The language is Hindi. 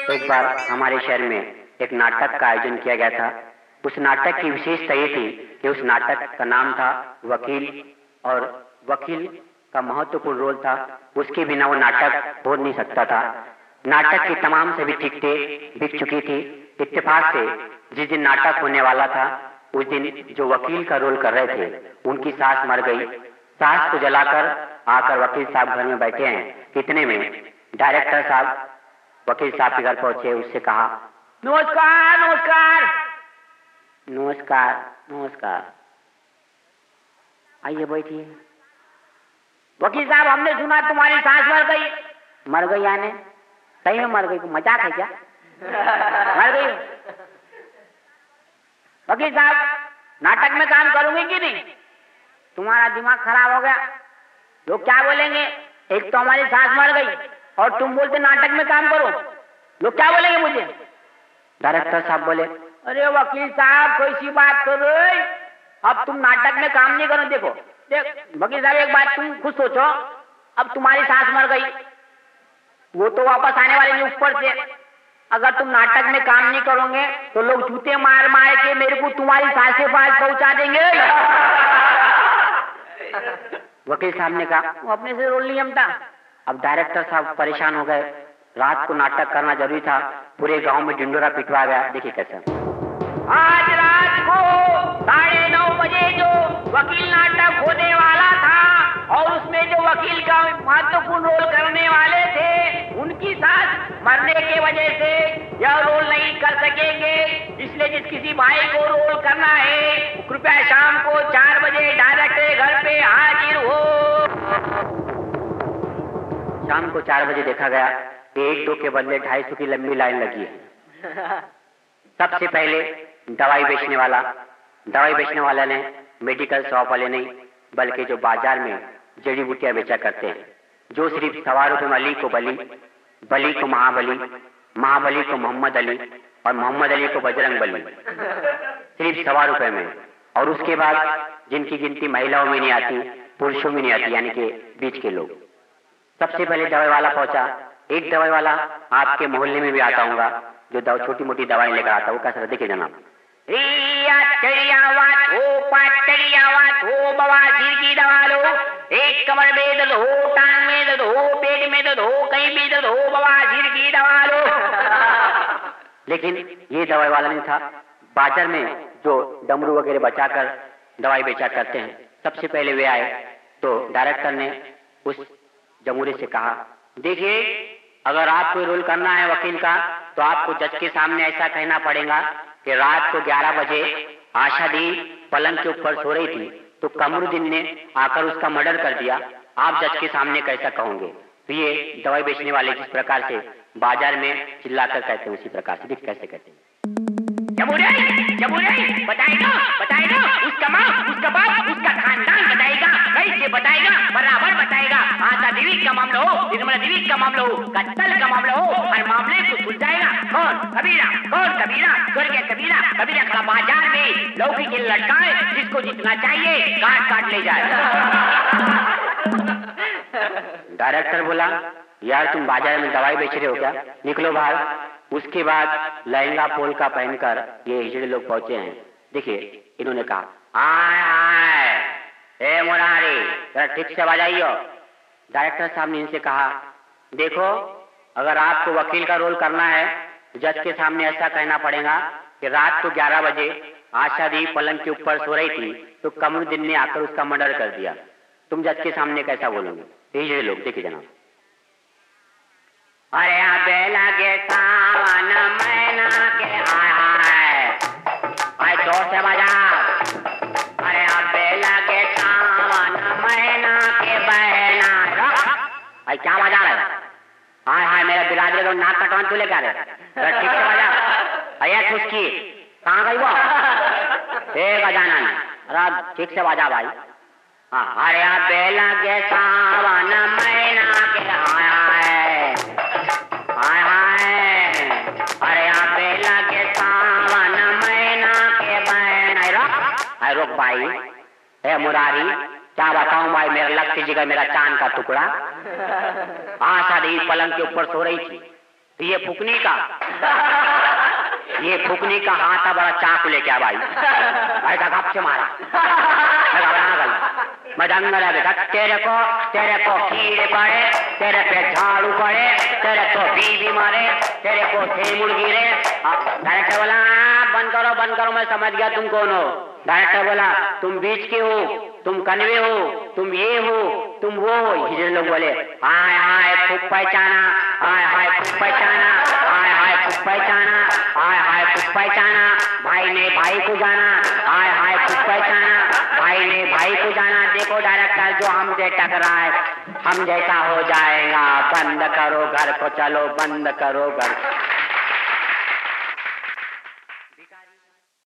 एक बार हमारे शहर में एक नाटक का आयोजन किया गया था। उस नाटक की विशेषता ये थी कि उस नाटक का नाम था वकील, और वकील का महत्वपूर्ण रोल था। उसके बिना वो नाटक हो नहीं सकता था। नाटक की तमाम सभी टिकटें बिक चुकी थी। इत्तेफाक से जिस दिन नाटक होने वाला था उस दिन जो वकील का रोल कर रहे थे उनकी सास मर गई। सास को जलाकर आकर वकील साहब घर में बैठे हैं। इतने में डायरेक्टर साहब वकील साहब के घर पहुंचे। उससे कहा, नमस्कार नमस्कार। नमस्कार नमस्कार, आइए बैठिए। वकील साहब, हमने सुना तुम्हारी सास मर गई। मर गई यानी? सही में मर गई? मजाक है क्या? मर गई? वकील साहब, नाटक में काम करोगे कि नहीं? तुम्हारा दिमाग खराब हो गया। लोग क्या बोलेंगे? एक तो हमारी सास मर गई और तुम बोलते नाटक में काम करो। लोग क्या बोलेंगे मुझे? डायरेक्टर साहब बोले, अरे वकील साहब, कोई सी बात करो, अब तुम नाटक में काम नहीं करो। देखो देख वकील साहब, एक बात तुम खुद सोचो, अब तुम्हारी सास मर गई, वो तो वापस आने वाले नहीं ऊपर से। अगर तुम नाटक में काम नहीं करोगे तो लोग जूते मार मार के मेरे को तुम्हारी सास के पास पहुंचा देंगे। वकील साहब ने कहा, वो अपने से रोल नहीं जमता। अब डायरेक्टर साहब परेशान हो गए। रात को नाटक करना जरूरी था। पूरे गांव में ढिंडोरा पिटवा गया। देखिए कैसा। आज रात को 9:30 बजे जो वकील नाटक होने वाला था और उसमें जो वकील का महत्वपूर्ण रोल करने वाले थे उनकी सास मरने के वजह से यह रोल नहीं कर सकेंगे। इसलिए जिस किसी भाई को रोल करना है कृपया शाम को 4 बजे डायरेक्टर के घर पे हाजिर हो। शाम को 4 बजे देखा गया, 1-2 के बदले 250 की लंबी लाइन लगी है। सबसे पहले दवाई बेचने वाला ने, मेडिकल शॉप वाले नहीं, बल्कि जो बाजार में जड़ी बूटियां बेचा करते हैं, जो सिर्फ 1.25 रुपए में अली को बली, बली को महाबली, महाबली को मोहम्मद अली और मोहम्मद अली को बजरंग बली, सिर्फ 1.25 रुपए में। और उसके बाद जिनकी गिनती महिलाओं में नहीं आती, पुरुषों में नहीं आती, यानी कि बीच के लोग। सबसे पहले दवाई वाला पहुंचा। एक दवाई वाला आपके मोहल्ले में भी आता होगा, जो छोटी मोटी दवाई लेकर आता है। वो कैसा? देखिए जनाब, बवासीर की दवा लो, एक कमर में दर्द हो, टांग में दर्द हो, पेट में दर्द हो, कहीं भी दर्द हो, बवासीर की दवा लो। लेकिन ये दवाई वाला नहीं था। बाजार में जो डमरू वगैरह बचाकर दवाई बेचा करते हैं, सबसे पहले वे आए। तो डायरेक्टर ने उस जमूरे से कहा, देखिए, अगर आपको रोल करना है वकील का तो आपको जज के सामने ऐसा कहना पड़ेगा कि रात को 11 बजे आशा दी पलंग के ऊपर सो रही थी तो कमरुद्दीन ने आकर उसका मर्डर कर दिया। आप जज के सामने कैसा कहोगे? तो ये दवाई बेचने वाले जिस प्रकार से बाजार में चिल्लाकर कहते हैं उसी प्रकार से देख कैसे कहते हैं। बताएगा उसका माँ, उसका बाप, उसका खानदान बताएगा, कैसे बताएगा, बराबर बताएगा। आशा देवी का मामला हो, निर्मला देवी का मामला हो, कत्ल का मामला हो, हर मामले को सुलझाएगा। कौन कबीरा, स्वर्गीय कबीरा खड़ा बाजार में लौकी के लटकाए, जिसको जितना चाहिए काट ले जाए। डायरेक्टर बोला, यार तुम बाजार में दवाई बेच रहे हो क्या? निकलो बाहर। उसके बाद लहंगा पोलका पहनकर ये हिजड़े लोग पहुंचे हैं। देखिए इन्होंने कहा, आय मुरारी, जरा ठीक से बजाइयो। डायरेक्टर साहब ने इनसे कहा, देखो, अगर आपको वकील का रोल करना है तो जज के सामने ऐसा कहना पड़ेगा कि रात को 11 बजे आशा दी पलंग के ऊपर सो रही थी तो कमरुद्दीन ने आकर उसका मर्डर कर दिया। तुम जज के सामने कैसा बोलोगे? हिजड़े लोग, देखिए जनाब। अरे बेला के सावन मैना के आए जोर से बजा। अरे बेला के सावन मैना के बहना। भाई क्या बजा रहे? हाय मेरा बिरादरी को नाक कटवान तू लेकर ठीक से बजा। अया खुशकी कहाँ गई वो? बजाना नहीं, अरे ठीक से बजा भाई। हाँ, अरे बेला के सावन मैना के रुक भाई, मुरारी, क्या बताऊं भाई, मेरा लगती जगह मेरा चांद का टुकड़ा। आशा देवी पलंग के ऊपर सो रही थी ये फुकनी का हाथ बड़ा चाकू लेके आ भाई, ऐसा गप से मारा, मैं डंगा लगा, तेरे को कीड़े पड़े, तेरे पे झाड़ू पड़े, तेरे को बीवी मारे, तेरे को थेमुड़ गिरे। डायरेक्टर बोला बंद करो, मैं समझ गया तुम कौन हो। डायरेक्टर बोला तुम बीच के हो, तुम कन्वे हो, तुम ये हो, तुम वो। हिजड़े लोग बोले हाय हाय खूब पहचाना, हाय हाय खूब पहचाना, हाय हाय खूब पहचाना, हाय हाय खूब पहचाना, भाई ने भाई को जाना, हाय हाय खूब पहचाना, भाई ने भाई को जाना। देखो डायरेक्टर जो हमसे टकरा है हम जैसा हो जाएगा, बंद करो घर को, चलो बंद करो घर।